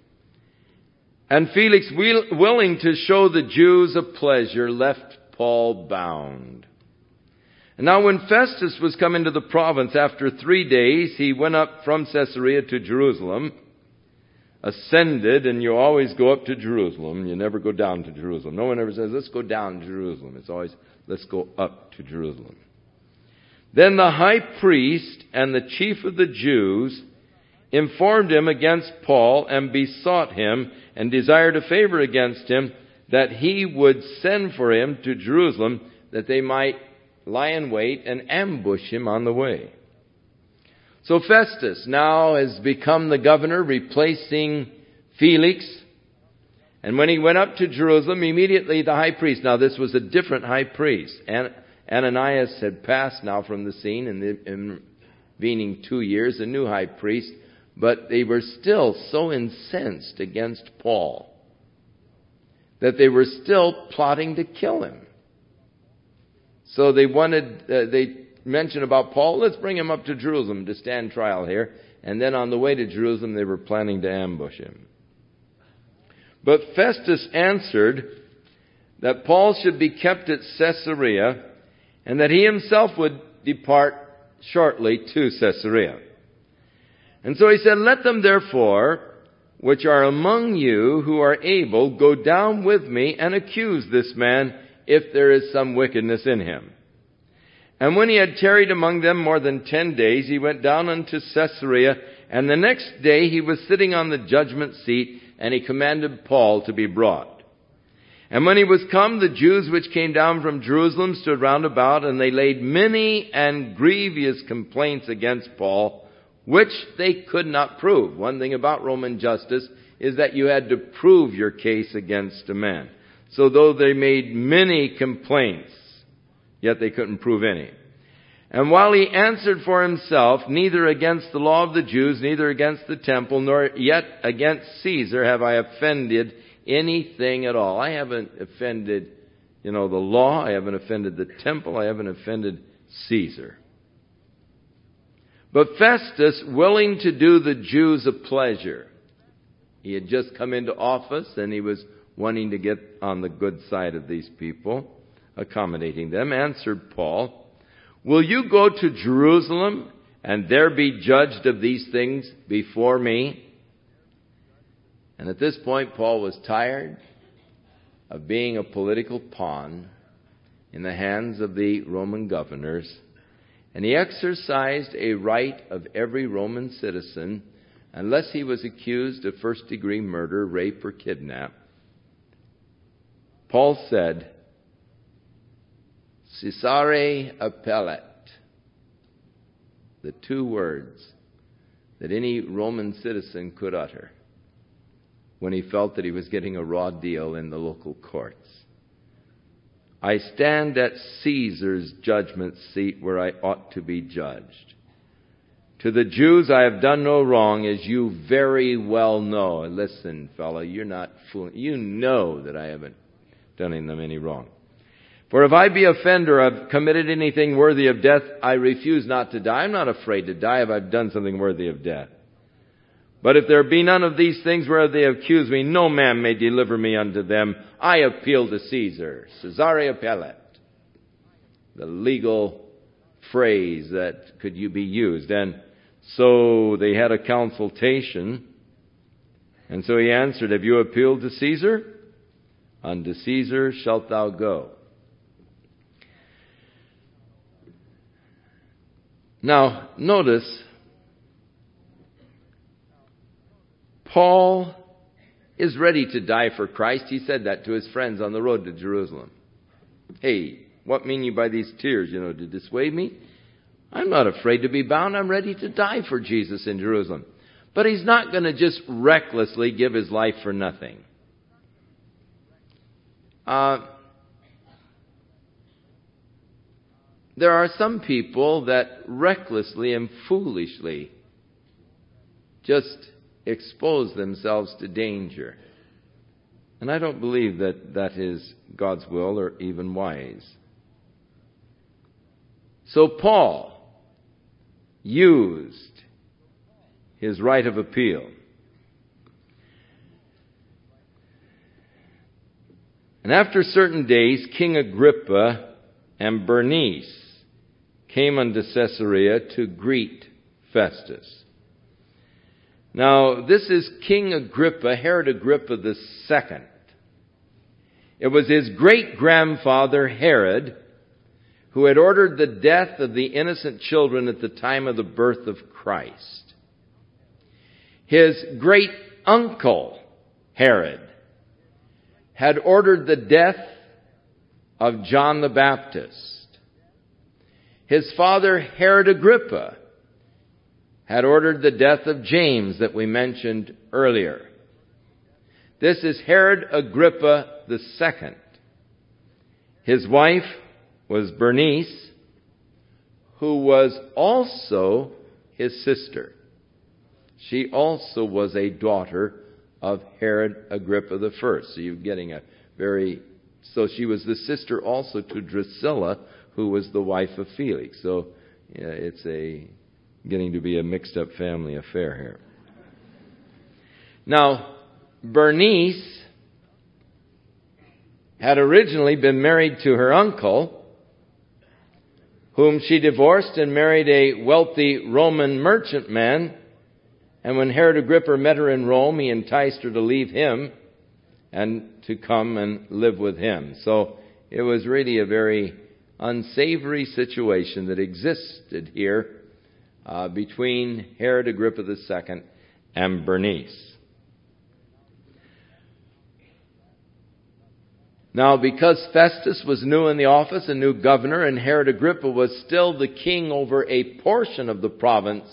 and Felix, willing to show the Jews a pleasure, left Paul bound. And now when Festus was come into the province after three days, he went up from Caesarea to Jerusalem, ascended, and you always go up to Jerusalem. You never go down to Jerusalem. No one ever says, let's go down to Jerusalem. It's always, let's go up to Jerusalem. Then the high priest and the chief of the Jews informed him against Paul and besought him and desired a favor against him, that he would send for him to Jerusalem, that they might lie in wait and ambush him on the way. So Festus now has become the governor, replacing Felix. And when he went up to Jerusalem, immediately the high priest, now this was a different high priest, and Ananias had passed now from the scene in the intervening two years, a new high priest, but they were still so incensed against Paul that they were still plotting to kill him. So they wanted, uh, they mentioned about Paul, let's bring him up to Jerusalem to stand trial here. And then on the way to Jerusalem, they were planning to ambush him. But Festus answered that Paul should be kept at Caesarea, and that he himself would depart shortly to Caesarea. And so he said, let them therefore, which are among you who are able, go down with me and accuse this man, if there is some wickedness in him. And when he had tarried among them more than ten days, he went down unto Caesarea, and the next day he was sitting on the judgment seat, and he commanded Paul to be brought. And when he was come, the Jews which came down from Jerusalem stood round about, and they laid many and grievous complaints against Paul, which they could not prove. One thing about Roman justice is that you had to prove your case against a man. So though they made many complaints, yet they couldn't prove any. And while he answered for himself, neither against the law of the Jews, neither against the temple, nor yet against Caesar have I offended anything at all. I haven't offended, you know, the law. I haven't offended the temple. I haven't offended Caesar. But Festus, willing to do the Jews a pleasure, he had just come into office and he was wanting to get on the good side of these people, accommodating them, answered Paul, will you go to Jerusalem and there be judged of these things before me? And at this point, Paul was tired of being a political pawn in the hands of the Roman governors, and he exercised a right of every Roman citizen, unless he was accused of first-degree murder, rape, or kidnap. Paul said, Caesare appellet, the two words that any Roman citizen could utter when he felt that he was getting a raw deal in the local courts. I stand at Caesar's judgment seat where I ought to be judged. To the Jews I have done no wrong, as you very well know. And listen, fellow, you're not fooling. You know that I haven't done them any wrong. For if I be offended or have committed anything worthy of death, I refuse not to die. I'm not afraid to die if I've done something worthy of death. But if there be none of these things whereof they accuse me, no man may deliver me unto them. I appeal to Caesar. Caesare appellet. The legal phrase that could you be used. And so they had a consultation. And so he answered, have you appealed to Caesar? Unto Caesar shalt thou go. Now, notice, Paul is ready to die for Christ. He said that to his friends on the road to Jerusalem. Hey, what mean you by these tears, you know, to dissuade me? I'm not afraid to be bound. I'm ready to die for Jesus in Jerusalem. But he's not going to just recklessly give his life for nothing. Uh, there are some people that recklessly and foolishly just expose themselves to danger. And I don't believe that that is God's will or even wise. So Paul used his right of appeal. And after certain days, King Agrippa and Bernice came unto Caesarea to greet Festus. Now, this is King Agrippa, Herod Agrippa the Second. It was his great-grandfather Herod who had ordered the death of the innocent children at the time of the birth of Christ. His great-uncle Herod had ordered the death of John the Baptist. His father Herod Agrippa had ordered the death of James that we mentioned earlier. This is Herod Agrippa the Second. His wife was Bernice, who was also his sister. She also was a daughter of Herod Agrippa the First. So you're getting a very, so she was the sister also to Drusilla, who was the wife of Felix. So yeah, it's a getting to be a mixed up family affair here. Now, Bernice had originally been married to her uncle, whom she divorced and married a wealthy Roman merchantman. And when Herod Agrippa met her in Rome, he enticed her to leave him and to come and live with him. So it was really a very unsavory situation that existed here uh, between Herod Agrippa the Second and Bernice. Now, because Festus was new in the office, a new governor, and Herod Agrippa was still the king over a portion of the province,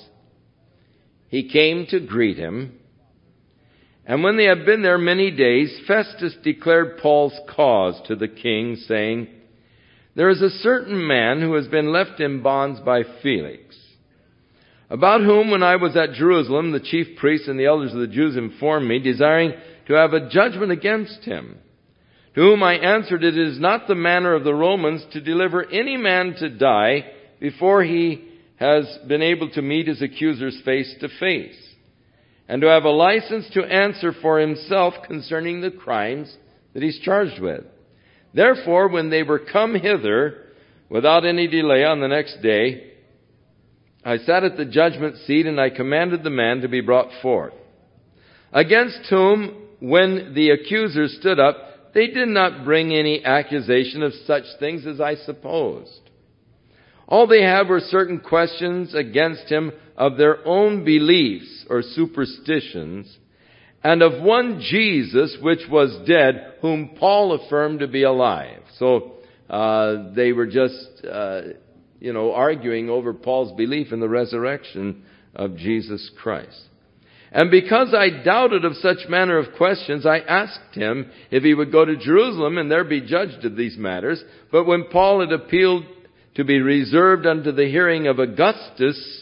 he came to greet him. And when they had been there many days, Festus declared Paul's cause to the king, saying, "There is a certain man who has been left in bonds by Felix, about whom, when I was at Jerusalem, the chief priests and the elders of the Jews informed me, desiring to have a judgment against him. To whom I answered, it is not the manner of the Romans to deliver any man to die before he has been able to meet his accusers face to face, and to have a license to answer for himself concerning the crimes that he's charged with. Therefore, when they were come hither, without any delay on the next day, I sat at the judgment seat, and I commanded the man to be brought forth, against whom, when the accusers stood up, they did not bring any accusation of such things as I supposed. All they had were certain questions against him of their own beliefs or superstitions, and of one Jesus which was dead, whom Paul affirmed to be alive." So uh, they were just, uh, you know, arguing over Paul's belief in the resurrection of Jesus Christ. "And because I doubted of such manner of questions, I asked him if he would go to Jerusalem and there be judged of these matters. But when Paul had appealed to be reserved unto the hearing of Augustus,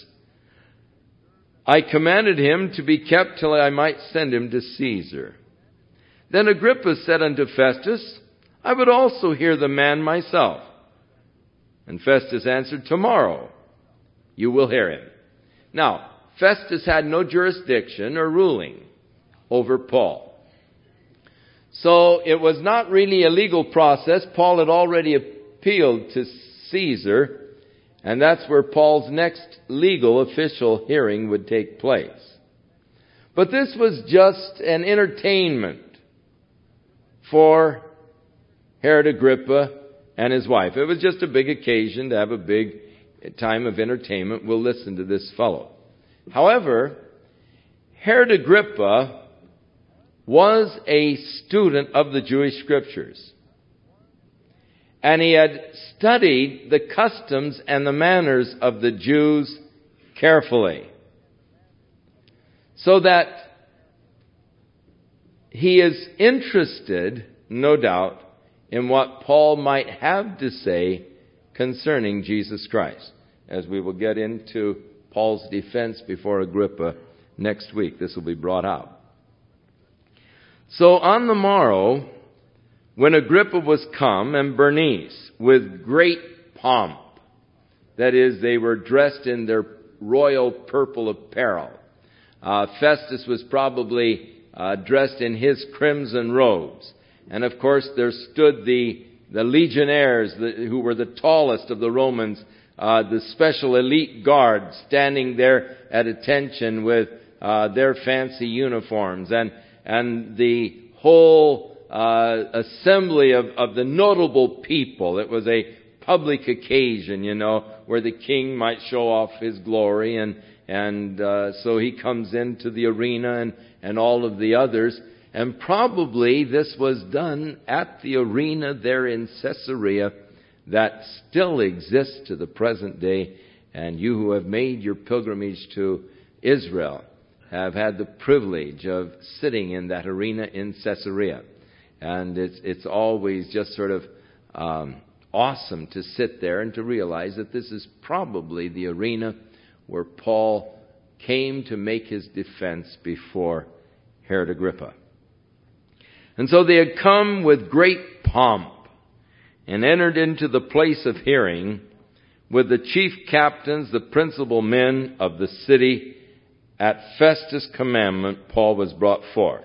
I commanded him to be kept till I might send him to Caesar. Then Agrippa said unto Festus, I would also hear the man myself. And Festus answered, Tomorrow you will hear him." Now, Festus had no jurisdiction or ruling over Paul. So it was not really a legal process. Paul had already appealed to Caesar, and that's where Paul's next legal official hearing would take place. But this was just an entertainment for Herod Agrippa and his wife. It was just a big occasion to have a big time of entertainment. We'll listen to this fellow. However, Herod Agrippa was a student of the Jewish Scriptures. And he had studied the customs and the manners of the Jews carefully. So that he is interested, no doubt, in what Paul might have to say concerning Jesus Christ. As we will get into Paul's defense before Agrippa next week, this will be brought out. So on the morrow, when Agrippa was come, and Bernice, with great pomp, that is, they were dressed in their royal purple apparel. Uh, Festus was probably uh, dressed in his crimson robes. And of course, there stood the, the legionnaires, the, who were the tallest of the Romans, uh, the special elite guards standing there at attention with uh, their fancy uniforms. And, and the whole uh, assembly of, of the notable people. It was a public occasion, you know, where the king might show off his glory, and and uh, so he comes into the arena, and, and all of the others. And probably this was done at the arena there in Caesarea that still exists to the present day. And you who have made your pilgrimage to Israel have had the privilege of sitting in that arena in Caesarea. And it's, it's always just sort of um, awesome to sit there and to realize that this is probably the arena where Paul came to make his defense before Herod Agrippa. And so they had come with great pomp and entered into the place of hearing with the chief captains, the principal men of the city. At Festus' commandment, Paul was brought forth.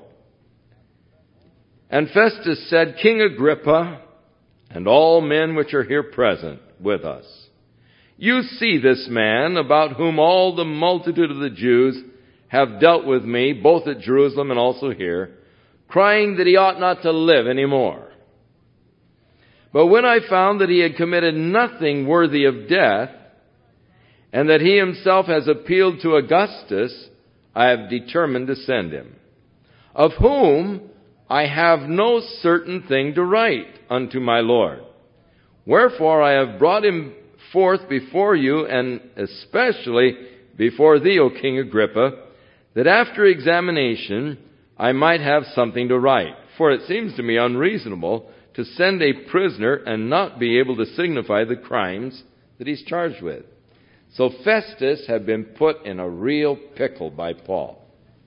And Festus said, King Agrippa, and all men which are here present with us, you see this man, about whom all the multitude of the Jews have dealt with me, both at Jerusalem and also here, crying that he ought not to live any more. But when I found that he had committed nothing worthy of death, and that he himself has appealed to Augustus, I have determined to send him, of whom I have no certain thing to write unto my Lord. Wherefore I have brought him forth before you, and especially before thee, O King Agrippa, that after examination I might have something to write. For it seems to me unreasonable to send a prisoner and not be able to signify the crimes that he's charged with. So Festus had been put in a real pickle by Paul.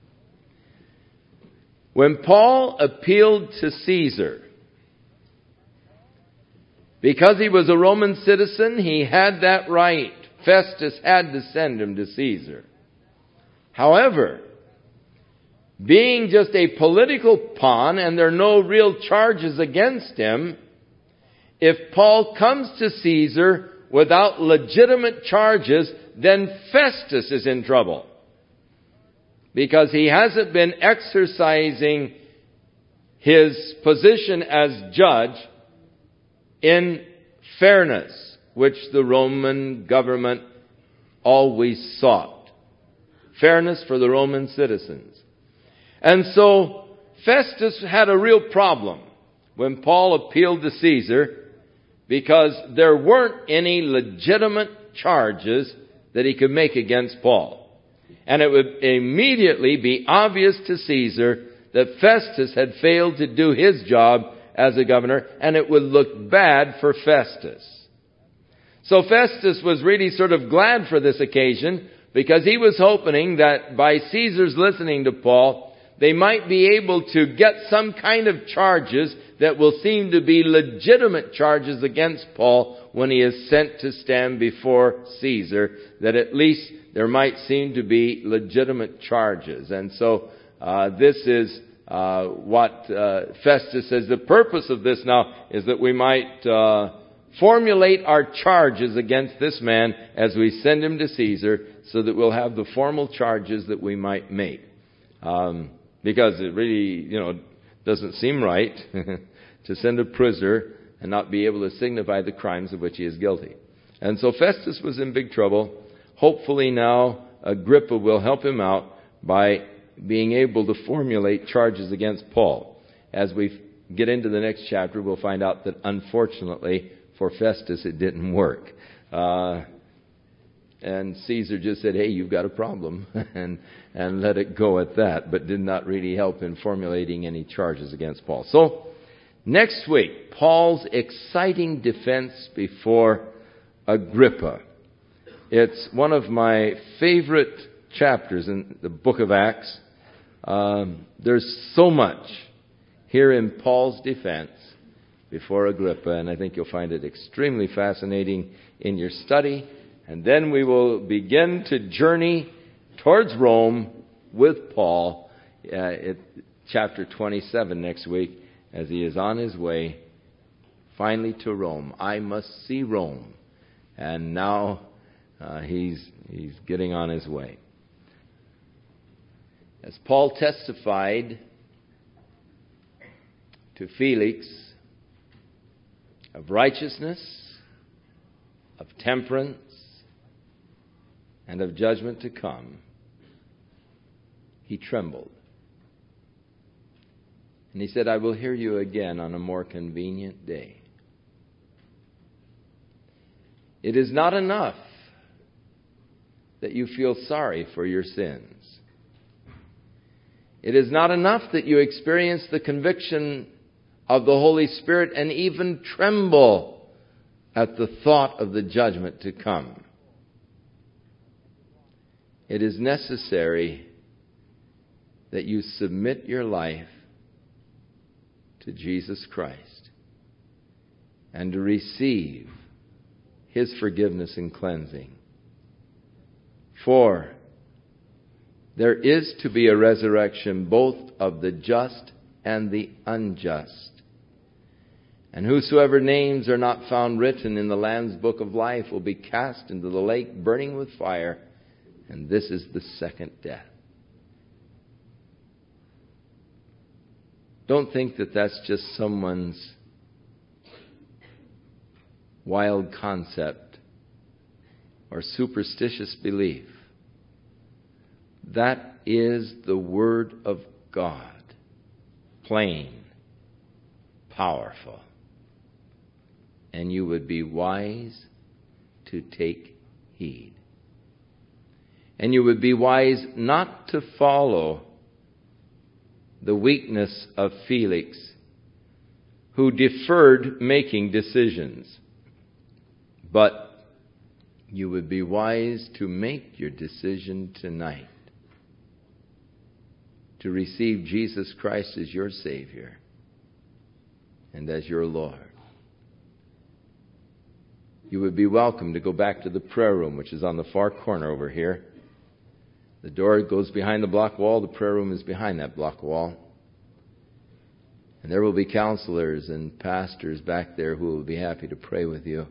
When Paul appealed to Caesar, because he was a Roman citizen, he had that right. Festus had to send him to Caesar. However, being just a political pawn and there are no real charges against him, if Paul comes to Caesar without legitimate charges, then Festus is in trouble. Because he hasn't been exercising his position as judge in fairness, which the Roman government always sought. Fairness for the Roman citizens. And so Festus had a real problem when Paul appealed to Caesar, because there weren't any legitimate charges that he could make against Paul. And it would immediately be obvious to Caesar that Festus had failed to do his job as a governor, and it would look bad for Festus. So Festus was really sort of glad for this occasion, because he was hoping that by Caesar's listening to Paul, they might be able to get some kind of charges that will seem to be legitimate charges against Paul when he is sent to stand before Caesar, that at least there might seem to be legitimate charges. And so uh, this is uh, what uh, Festus says. The purpose of this now is that we might uh, formulate our charges against this man as we send him to Caesar, so that we'll have the formal charges that we might make. Um, because it really, you know, doesn't seem right to send a prisoner and not be able to signify the crimes of which he is guilty. And so Festus was in big trouble. Hopefully now Agrippa will help him out by being able to formulate charges against Paul. As we get into the next chapter, we'll find out that unfortunately for Festus it didn't work. Uh, and Caesar just said, hey, you've got a problem, and and let it go at that, but did not really help in formulating any charges against Paul. So, next week, Paul's exciting defense before Agrippa. It's one of my favorite chapters in the book of Acts. Um, there's so much here in Paul's defense before Agrippa, and I think you'll find it extremely fascinating in your study. And then we will begin to journey towards Rome with Paul uh, at chapter twenty-seven next week, as he is on his way finally to Rome. I must see Rome. And now uh, he's he's getting on his way. As Paul testified to Felix of righteousness, of temperance, and of judgment to come, he trembled. And he said, I will hear you again on a more convenient day. It is not enough that you feel sorry for your sins. It is not enough that you experience the conviction of the Holy Spirit and even tremble at the thought of the judgment to come. It is necessary that you submit your life to Jesus Christ and to receive His forgiveness and cleansing. For there is to be a resurrection both of the just and the unjust. And whosoever names are not found written in the Lamb's book of life will be cast into the lake burning with fire. And this is the second death. Don't think that that's just someone's wild concept or superstitious belief. That is the Word of God. Plain, powerful. And you would be wise to take heed. And you would be wise not to follow the weakness of Felix, who deferred making decisions. But you would be wise to make your decision tonight to receive Jesus Christ as your Savior and as your Lord. You would be welcome to go back to the prayer room, which is on the far corner over here. The door goes behind the block wall. The prayer room is behind that block wall. And there will be counselors and pastors back there who will be happy to pray with you.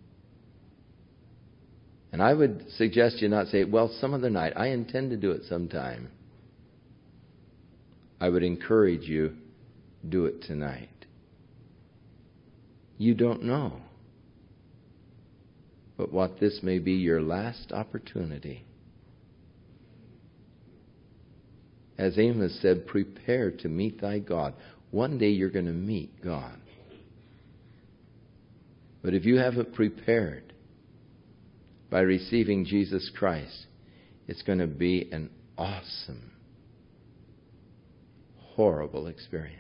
And I would suggest you not say, well, some other night. I intend to do it sometime. I would encourage you, do it tonight. You don't know. But what this may be your last opportunity. As Amos said, prepare to meet thy God. One day you're going to meet God. But if you haven't prepared by receiving Jesus Christ, it's going to be an awesome, horrible experience.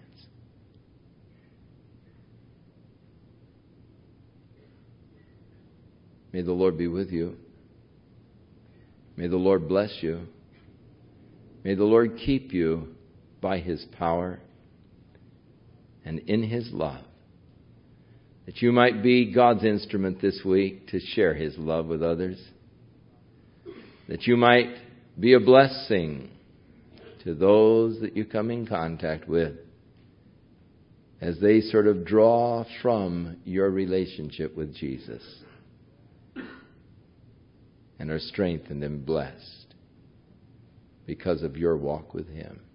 May the Lord be with you. May the Lord bless you. May the Lord keep you by His power and in His love, that you might be God's instrument this week to share His love with others, that you might be a blessing to those that you come in contact with as they sort of draw from your relationship with Jesus and are strengthened and blessed because of your walk with Him.